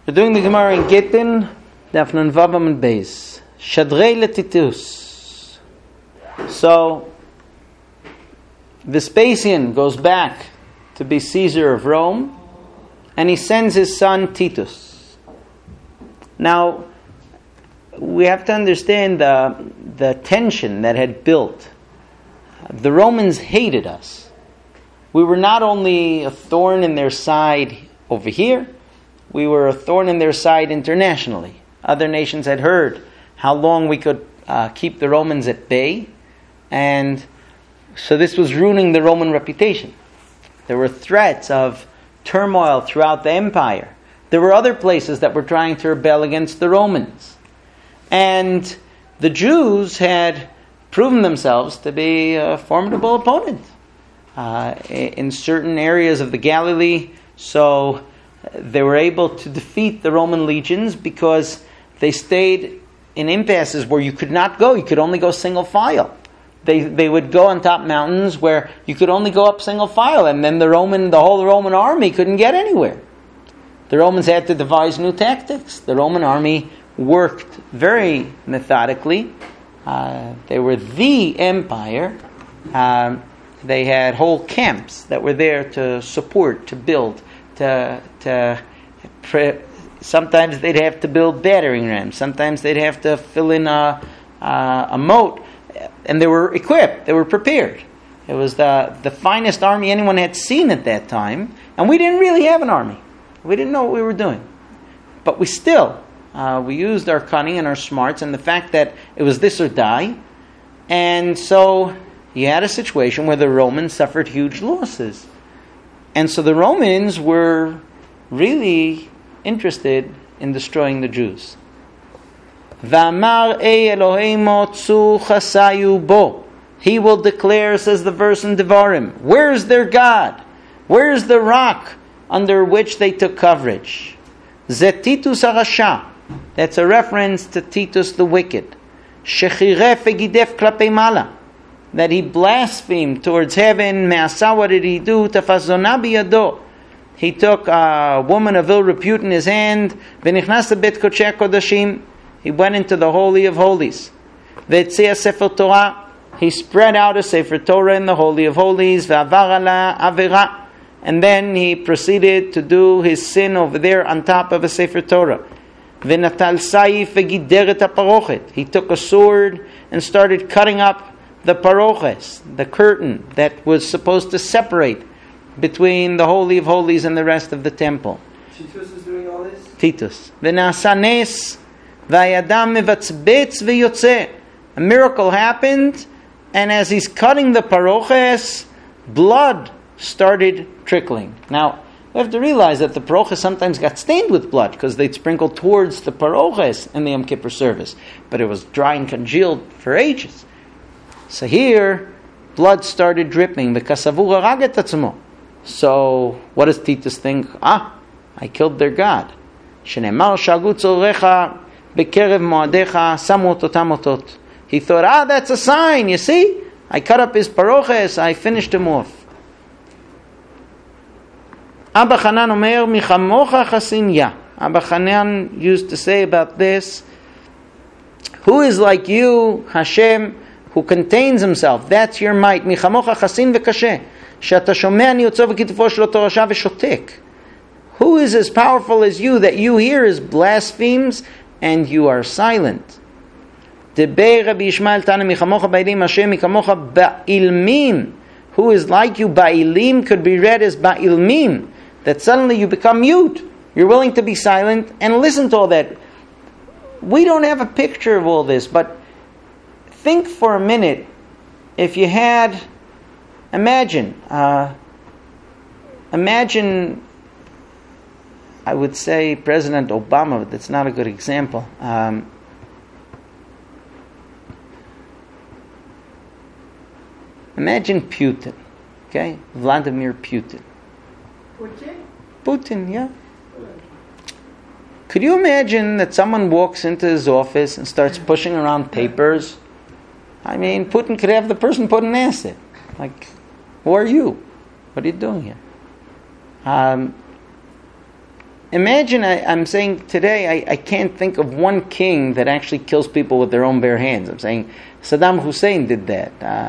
We're doing the Gemara in Gittin, Daf Nun Vavam and Beis. Shadrei LeTitus. So, Vespasian goes back to be Caesar of Rome, and he sends his son Titus. Now, we have to understand the tension that had built. The Romans hated us. We were not only a thorn in their side over here, we were a thorn in their side internationally. Other nations had heard how long we could keep the Romans at bay, and so this was ruining the Roman reputation. There were threats of turmoil throughout the empire. There were other places that were trying to rebel against the Romans. And the Jews had proven themselves to be a formidable opponent in certain areas of the Galilee. So they were able to defeat the Roman legions because they stayed in impasses where you could not go. You could only go single file. They would go on top mountains where you could only go up single file, and then the whole Roman army couldn't get anywhere. The Romans had to devise new tactics. The Roman army worked very methodically. They were the empire. They had whole camps that were there to support, to build, sometimes they'd have to build battering rams. Sometimes they'd have to fill in a moat. And they were equipped. They were prepared. It was the finest army anyone had seen at that time. And we didn't really have an army. We didn't know what we were doing. But we still, we used our cunning and our smarts and the fact that it was this or die. And so you had a situation where the Romans suffered huge losses. And so the Romans were really interested in destroying the Jews. V'amar Eloheinu tzu chasayu bo. He will declare, says the verse in Devarim, where's their God? Where's the rock under which they took coverage? Zetitus harasha. That's a reference to Titus the wicked. Shechiref egidef klapei mala. That he blasphemed towards heaven. Me'asa, what did he do? Tafazona biyado. He took a woman of ill repute in his hand. V'nichnas bet kodshei kodashim. He went into the Holy of Holies. V'etzia Sefer Torah. He spread out a Sefer Torah in the Holy of Holies. V'avar ala avera. And then he proceeded to do his sin over there on top of a Sefer Torah. V'natal saif v'gideret haparochet. He took a sword and started cutting up the paroches, the curtain that was supposed to separate between the Holy of Holies and the rest of the temple. Titus is doing all this? Titus. V'nasa nes v'ayadam mevatzbetz v'yotzeh. A miracle happened, and as he's cutting the paroches, blood started trickling. Now, we have to realize that the paroches sometimes got stained with blood because they'd sprinkle towards the paroches in the Yom Kippur service. But it was dry and congealed for ages. So here, blood started dripping. So, what does Titus think? I killed their God. He thought, that's a sign, you see? I cut up his paroches, I finished him off. Abba Hanan Omer, Michamocha chasin ya. Abba Hanan used to say about this, who is like you, Hashem, who contains himself? That's your might. Michamocha chasin v'kashe. She'ata shomea niyotzov v'kitufo shelo torasha v'shotek. Who is as powerful as you that you hear his blasphemes and you are silent? Debei Rabbi Yishmael Tana michamocha ba'ilim Hashem michamocha ba'ilmim. Who is like you? Ba'ilim could be read as ba'ilmim. That suddenly you become mute. You're willing to be silent and listen to all that. We don't have a picture of all this, but think for a minute if you had, imagine, I would say President Obama, but that's not a good example. Imagine Putin, okay? Vladimir Putin. Putin, yeah. Could you imagine that someone walks into his office and starts pushing around papers? I mean, Putin could have the person put an acid. Like, who are you? What are you doing here? imagine, I'm saying today, I can't think of one king that actually kills people with their own bare hands. I'm saying Saddam Hussein did that.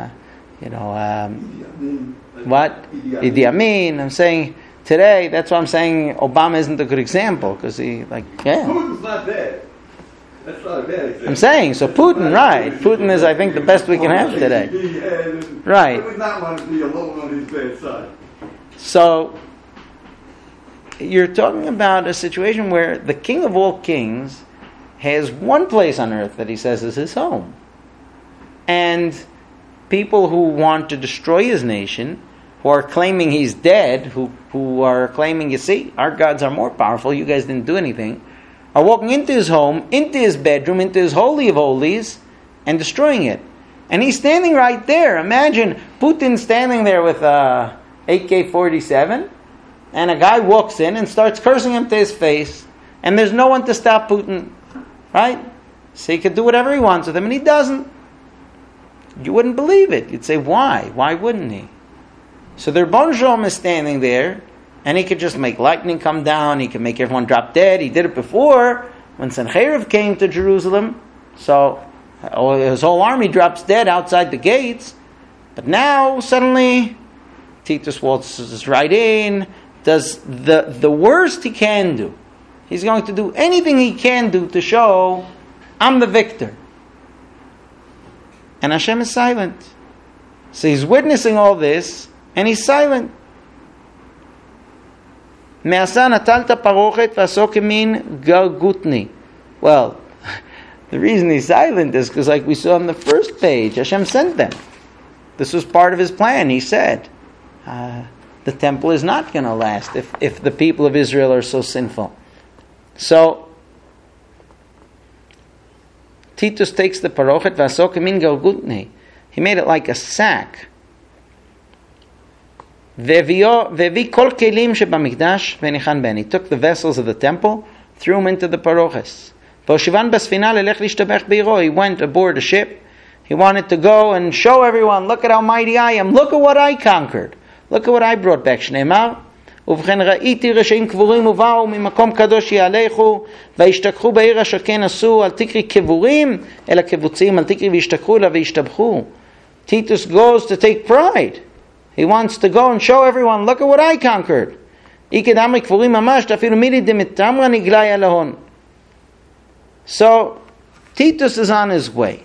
What? Idi Amin. I'm saying today, that's why I'm saying Obama isn't a good example, because Putin's not bad. That's not a bad example. I'm saying, so Putin, right. Putin is, I think, the best we can have today. Right. I would not want to be alone on his bad side. So, you're talking about a situation where the king of all kings has one place on earth that he says is his home. And people who want to destroy his nation, who are claiming he's dead, who are claiming, you see, our gods are more powerful, you guys didn't do anything, are walking into his home, into his bedroom, into his holy of holies, and destroying it. And he's standing right there. Imagine Putin standing there with a AK-47, and a guy walks in and starts cursing him to his face, and there's no one to stop Putin, right? So he could do whatever he wants with him, and he doesn't. You wouldn't believe it. You'd say, why? Why wouldn't he? So the Rebbeinu Shalom is standing there, and he could just make lightning come down, he could make everyone drop dead. He did it before, when Sennacherib came to Jerusalem, so his whole army drops dead outside the gates. But now, suddenly, Titus waltzes right in, does the worst he can do. He's going to do anything he can do to show, I'm the victor. And Hashem is silent. So he's witnessing all this, and he's silent. Well, the reason he's silent is because, like we saw on the first page, Hashem sent them. This was part of his plan. He said, the temple is not going to last if the people of Israel are so sinful. So, Titus takes the parochet, v'asokim galgutni. He made it like a sack. Vevi kol kelim shebamikdash v'nichan ben. He took the vessels of the temple, threw them into the paroches. V'oshivan basfina lelech lishtabech beiro. He went aboard a ship. He wanted to go and show everyone, look at how mighty I am. Look at what I conquered. Look at what I brought back. Shneimar. ובכן ראיתי רשעים קבורים ובאו ממקום קדוש יעלכו וישתכחו בעיר אשר כן עשו אל תקרי קבורים אלא קבוצים אל תקרי וישתכחו לה וישתבחו. Titus goes to take pride. He wants to go and show everyone, look at what I conquered. איקדם קבורים ממש אפילו מילי דמתמרה נגלה ילהון. So Titus is on his way.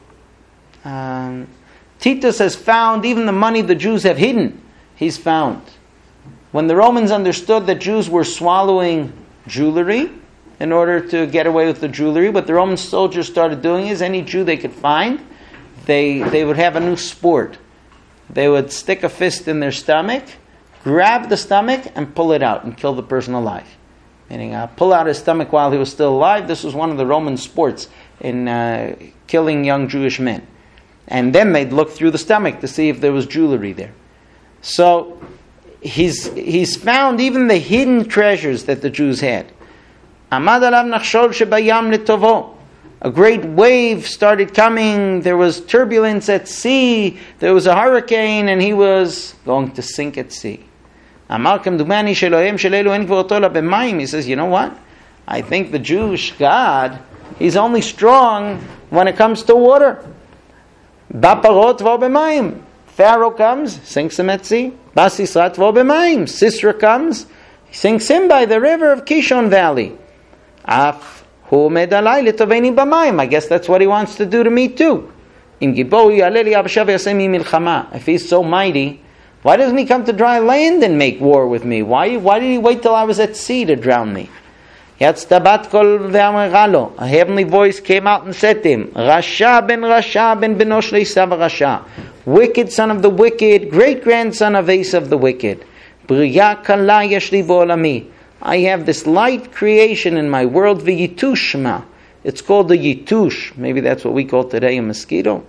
Titus has found even the money the Jews have hidden. He's found. When the Romans understood that Jews were swallowing jewelry in order to get away with the jewelry, what the Roman soldiers started doing is any Jew they could find, they would have a new sport. They would stick a fist in their stomach, grab the stomach, and pull it out and kill the person alive. Meaning, pull out his stomach while he was still alive. This was one of the Roman sports in killing young Jewish men. And then they'd look through the stomach to see if there was jewelry there. So he's found even the hidden treasures that the Jews had. Amad alav nachshol shebayam letovo. A great wave started coming. There was turbulence at sea. There was a hurricane, and he was going to sink at sea. Amar kemdumani shelohem shelelu en gvoroto la b'mayim. He says, you know what? I think the Jewish God, he's only strong when it comes to water. Baparot vo b'mayim. Pharaoh comes, sinks him at sea. Basisrat vo b'mayim. Sisera comes, sinks him by the river of Kishon Valley. Af hu med alai litoveni b'mayim. I guess that's what he wants to do to me too. Im gibo yaleh li yabasha v'yasemi milchama. If he's so mighty, why doesn't he come to dry land and make war with me? Why did he wait till I was at sea to drown me? Yatztabat kol ve'ameralo. A heavenly voice came out and said to him, Rasha ben benosh le'Esav Rasha. Wicked son of the wicked, great-grandson of Esav the wicked. Briya kala yeshli bo'olami. I have this light creation in my world, v'yitushma. It's called the yitush. Maybe that's what we call today a mosquito.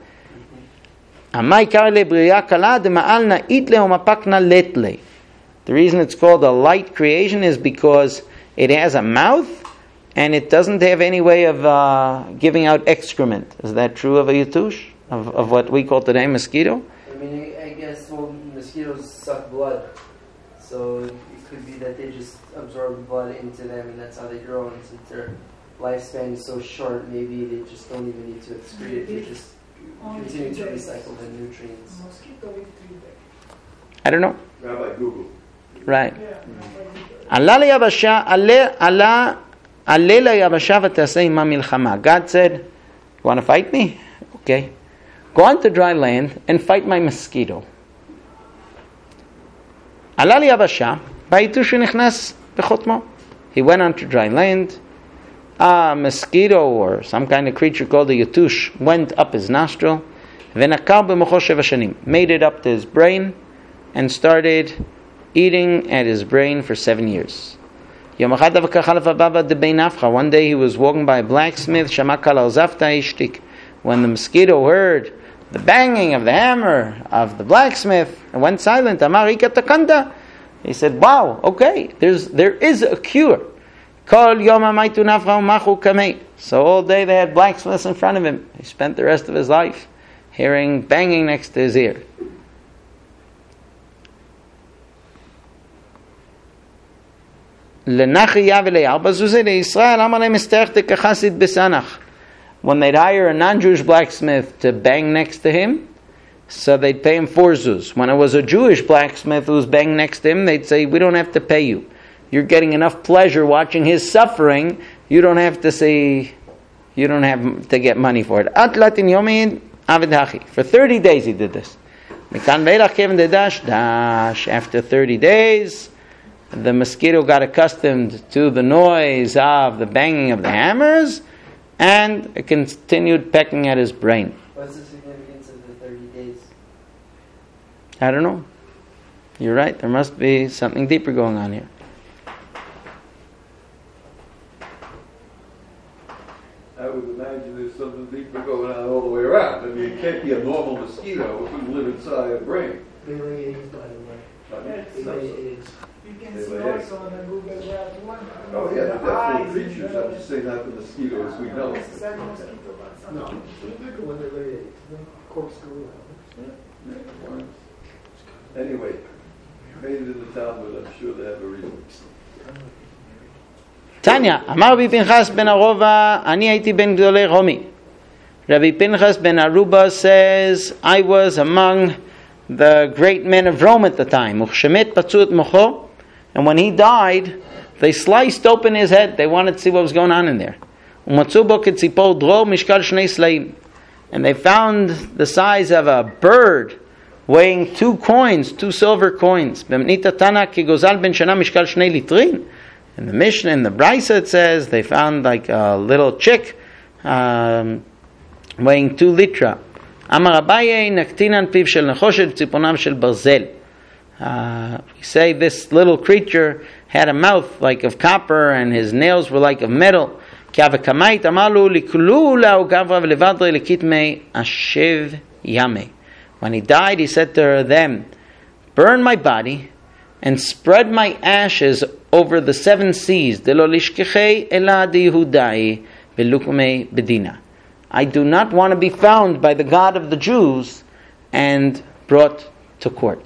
Amai karle briya kala dema'al na'it le'omapakna letle. The reason it's called a light creation is because it has a mouth and it doesn't have any way of giving out excrement. Is that true of a yitush? Of what we call today mosquito? I mean, I guess mosquitoes suck blood, so it could be that they just absorb blood into them and that's how they grow, and since their lifespan is so short, maybe they just don't even need to excrete it, they just continue to recycle the nutrients. I don't know. Rabbi Google. Right. עלה ליבשה, עלה ליבשה ותעשה עמה מלחמה. God said, you want to fight me? Okay. Go on to dry land and fight my mosquito. עלה ליבשה, והיתוש נכנס בחותמו. He went on to dry land. A mosquito or some kind of creature called a yatush went up his nostril. ונקר במוחו 7 שנים. Made it up to his brain and started eating at his brain for 7 years. One day he was walking by a blacksmith. When the mosquito heard the banging of the hammer of the blacksmith, it went silent. He said, wow, okay, there is a cure. So all day they had blacksmiths in front of him. He spent the rest of his life hearing banging next to his ear. When they'd hire a non-Jewish blacksmith to bang next to him, so they'd pay him 4 zuz. When it was a Jewish blacksmith who was banging next to him, they'd say, we don't have to pay you. You're getting enough pleasure watching his suffering. You don't have to get money for it. For 30 days he did this. After 30 days, the mosquito got accustomed to the noise of the banging of the hammers, and it continued pecking at his brain. What's the significance of the 30 days? I don't know. You're right. There must be something deeper going on here. I would imagine there's something deeper going on all the way around. I mean, it can't be a normal mosquito if you live inside a brain. They lay eggs, by the way. They lay eggs. You can see also on the Google Earth one. Oh yeah, the definitely creatures. I'm just saying not the mosquitoes we know. Necessarily mosquito, but No, something. when they lay eggs, corkscrew. Anyway, made it in the Talmud. I'm sure they have a reason. Tanya, אמר רבי פנחס בן ערובה, אני הייתי בין גדולי רומי. Rabbi Pinchas ben Aruba says, I was among the great men of Rome at the time. וכשמת פצעו את מוחו, and when he died, they sliced open his head. They wanted to see what was going on in there. ומצאו בו כציפור דרור משקל 2 סלעים. And they found the size of a bird weighing 2 coins, 2 silver coins. במנית תנא כגוזל בן שנה משקל 2 ליטרין. In the Mishnah, in the Brisa, it says they found like a little chick weighing 2 litra. Amar Abaye naktinan piv shel nechoshet tziponam shel barzel. We say this little creature had a mouth like of copper and his nails were like of metal. Ki avakamait amalu likulu lau gavra v'levadre lekitmei ashev yame. When he died, he said to them, burn my body and spread my ashes over the 7 seas. I do not want to be found by the God of the Jews and brought to court.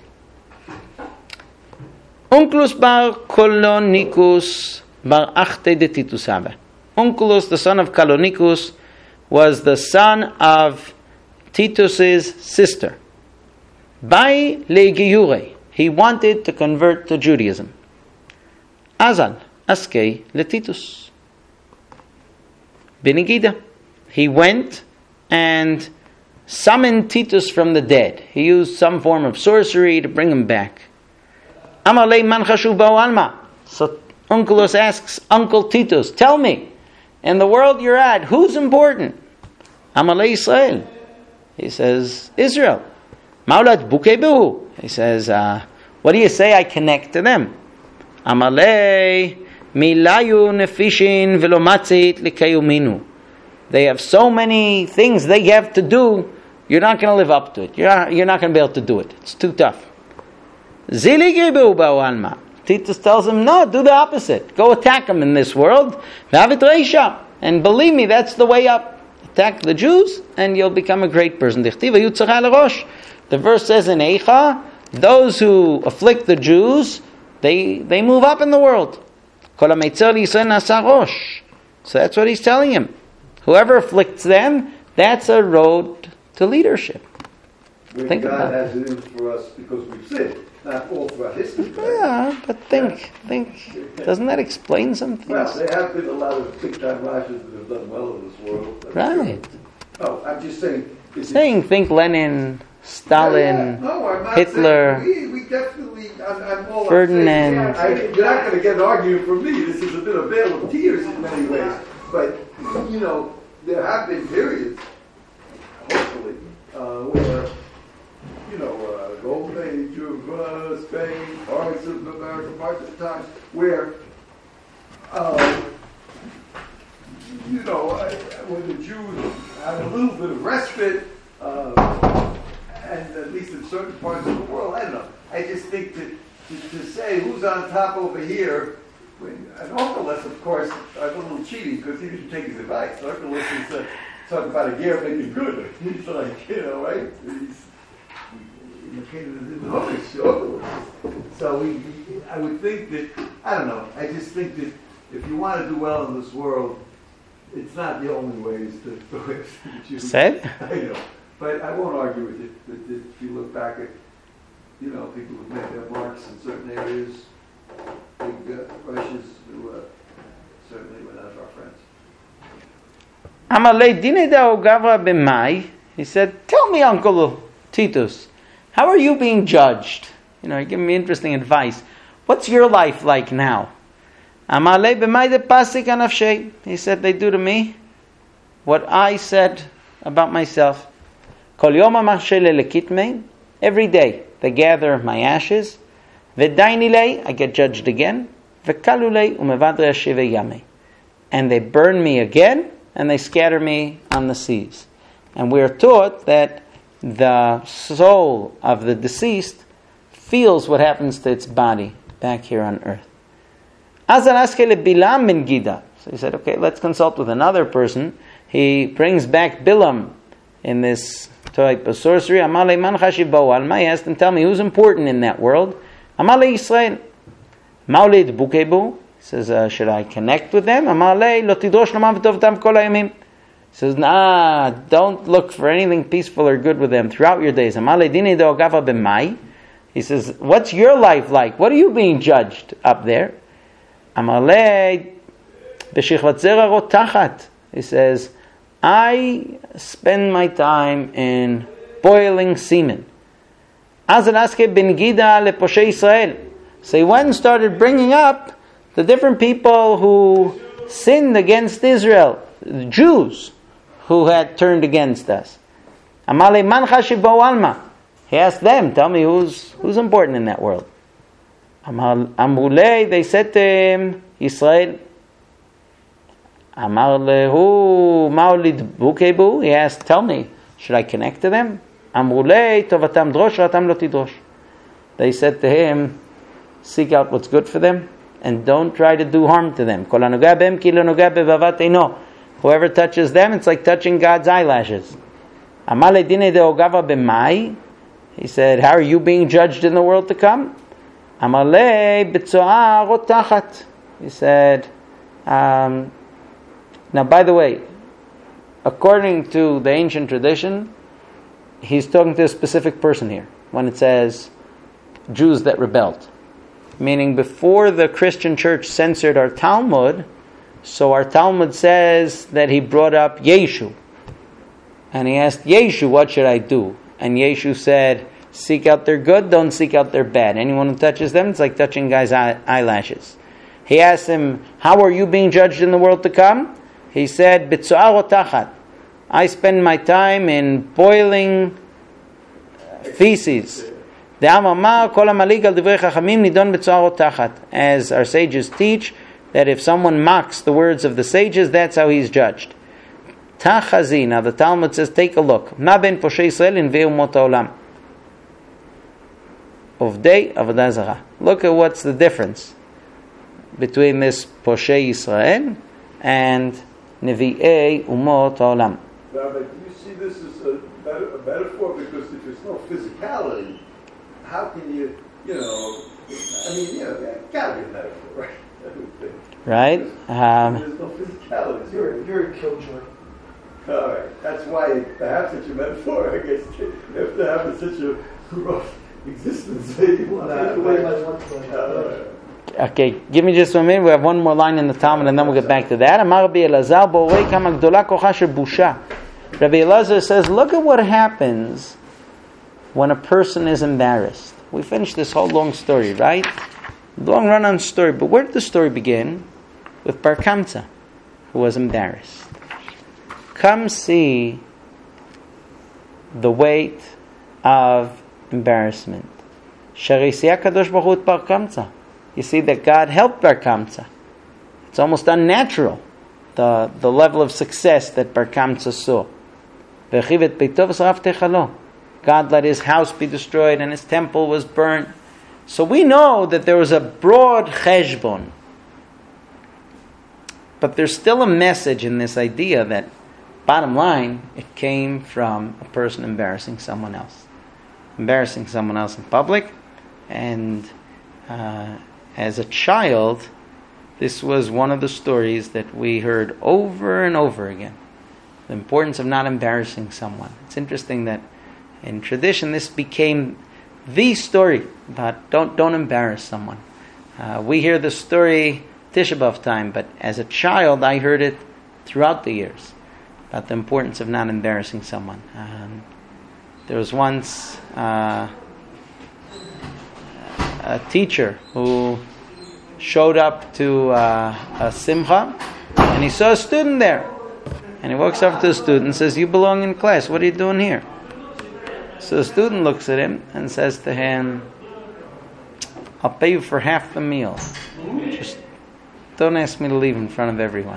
Onkelos bar Kolonicus bar Achte de Titusava. Onkelos, the son of Kalonicus, was the son of Titus's sister. By legiyure, he wanted to convert to Judaism. Azal, askei letitus. Benigida. He went and summoned Titus from the dead. He used some form of sorcery to bring him back. Amalei man chashuv ba'u alma. So Onkelos asks Uncle Titus, tell me, in the world you're at, who's important? Amalei Israel. He says, Israel. Maulat bukebu. He says, what do you say I connect to them? Amalei milayu nefishin velo matzit likayuminu. They have so many things they have to do, you're not going to live up to it. You're not going to be able to do it. It's too tough. Zili gebu ba'u alma. Titus tells him, no, do the opposite. Go attack them in this world. And believe me, that's the way up. Attack the Jews, and you'll become a great person. The verse says in Eicha, those who afflict the Jews they move up in the world. Kol hametzer l'Yisrael nasa rosh. So that's what he's telling him. Whoever afflicts them, that's a road to leadership. When Think God about has it in for us because we've sinned, not all throughout history. Right? Yeah, but think. Doesn't that explain some things? Well, there have been a lot of big-time Russians that have done well in this world. That's Right. true. Oh, I'm just saying. Think Lenin, Stalin, No, I'm not Hitler, saying, we definitely, I'm all Ferdinand. I'm saying, you're not going to get an argument from me. This is a bit of vale of tears in many ways. But, there have been periods, hopefully, where, Golden Age of Spain, parts of America, parts of the times, where, when the Jews had a little bit of respite, and at least in certain parts of the world, I don't know. I just think to say who's on top over here, and Orkeles, of course, I'm a little cheating because he didn't take his advice. Orkeles is talking about a gear making good. He's like, right? So I would think that, I don't know, I just think that if you want to do well in this world, it's not the only way is to go after the Jews. Said? I know. But I won't argue with it. But if you look back at, people who've made their marks in certain areas, big Russians who certainly were not our friends. Amalei dineda Gavra b'mai. He said, "Tell me, Uncle Titus, how are you being judged? You're giving me interesting advice. What's your life like now?" Amalei b'mai de pasik anafshei. He said, "They do to me what I said about myself. Kol yom amachshei lekitmei. Every day they gather my ashes. V'dainilei, I get judged again. V'kalulei umevadre ashivei yamei. And they burn me again, and they scatter me on the seas." And we are taught that the soul of the deceased feels what happens to its body back here on earth. Bilam ben Gida. So he said, okay, let's consult with another person. He brings back Bilam in this type of sorcery. Amalei man chashiv bo alma. He asked him, tell me, who's important in that world? Amalei Yisrael. Maulid bukebu. He says, should I connect with them? Amalei lo tidrosh lomam v'tovtam kol hayamim. He says, don't look for anything peaceful or good with them throughout your days. Amalei dini do gava b'mai. He says, what's your life like? What are you being judged up there? Amalei b'shichvat zera rotachat. He says, I spend my time in boiling semen. Azal aske ben Gida leposhe Israel. So he went and started bringing up the different people who sinned against Israel, the Jews who had turned against us. Amalei man chashiv bo alma. He asked them, tell me who's important in that world. Amrulei, they said to him, Israel. Amar lehu maulid bukebu. He asked, tell me, should I connect to them? Amrulei tovatam drosh ratam lo tidrosh. They said to him, seek out what's good for them and don't try to do harm to them. Kol hanoga behem ki lo noga bevavat eino. Whoever touches them, it's like touching God's eyelashes. Amar ledine deogava b'mai. He said, how are you being judged in the world to come? Amar le b'tzoa rotachat. He said, now by the way, according to the ancient tradition, he's talking to a specific person here when it says Jews that rebelled. Meaning before the Christian church censored our Talmud, so our Talmud says that he brought up Yeshu. And he asked Yeshu, what should I do? And Yeshu said, seek out their good, don't seek out their bad. Anyone who touches them, it's like touching guys' eyelashes. He asked him, how are you being judged in the world to come? He said, B'tzo'a rotachat. I spend my time in boiling feces. As our sages teach, that if someone mocks the words of the sages, that's how he's judged. Tachazi, now the Talmud says, take a look. Ma ben poshei Yisrael in ve'umot ha'olam. Uvdei avodah zarah. Look at what's the difference between this poshei Yisrael and nevi'ei umot ha'olam. But you see this as a metaphor because if there's no physicality, how can you I mean, that gotta be a metaphor, right? I would think. Right? There's no physicality. You're a killjoy. All right. That's why to have such a metaphor, I guess, you have to have such a rough existence. You want to Take away my one point. Okay, give me just 1 minute. We have one more line in the Talmud, and then we'll get back to that. Amar Rabbi Elazar, bo'orei kama gdola kocha shel busha. Rabbi Elazar says, look at what happens when a person is embarrassed. We finished this whole long story, right? Long run-on story. But where did the story begin? With Bar Kamsa, who was embarrassed. Come see the weight of embarrassment. Sharei Kadosh Baruch Hu et Bar Kamsa. You see that God helped Bar Kamsa. It's almost unnatural, the level of success that Bar Kamsa saw. God let his house be destroyed and his temple was burnt. So we know that there was a broad cheshbon. But there's still a message in this idea that, bottom line, it came from a person embarrassing someone else. Embarrassing someone else in public. And as a child, this was one of the stories that we heard over and over again. The importance of not embarrassing someone. It's interesting that in tradition this became the story about don't embarrass someone. We hear the story Tisha B'Av time, but as a child I heard it throughout the years about the importance of not embarrassing someone. There was once a teacher who showed up to a simcha, and he saw a student there. And he walks up to the student and says, "You belong in class. What are you doing here?" So the student looks at him and says to him, "I'll pay you for half the meal. Just don't ask me to leave in front of everyone."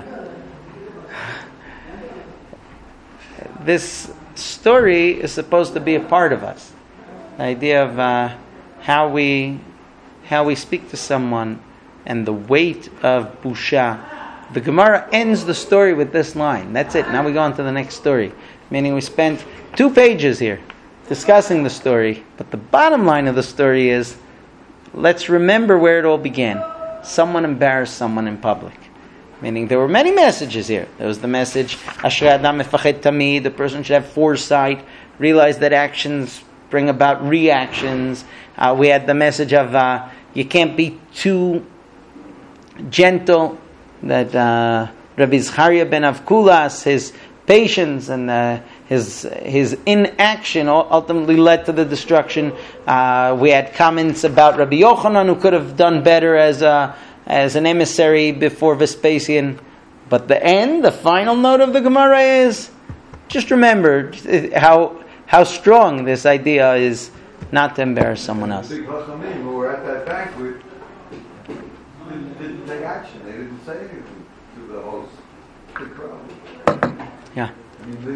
This story is supposed to be a part of us. The idea of how we speak to someone and the weight of busha. The Gemara ends the story with this line. That's it. Now we go on to the next story. Meaning we spent 2 pages here discussing the story, but the bottom line of the story is, let's remember where it all began. Someone embarrassed someone in public. Meaning there were many messages here. There was the message, Ashrei Adam Mefached Tamid, the person should have foresight, realize that actions bring about reactions. We had the message of you can't be too gentle, that Rabbi Zcharia ben Avkulas, his patience and his inaction ultimately led to the destruction. We had comments about Rabbi Yochanan, who could have done better as an emissary before Vespasian. But the final note of the Gemara is, just remember how strong this idea is not to embarrass someone else. The big Chachamim who were at that banquet didn't take action. They didn't say anything to the host, the crowd. Yeah. I mean,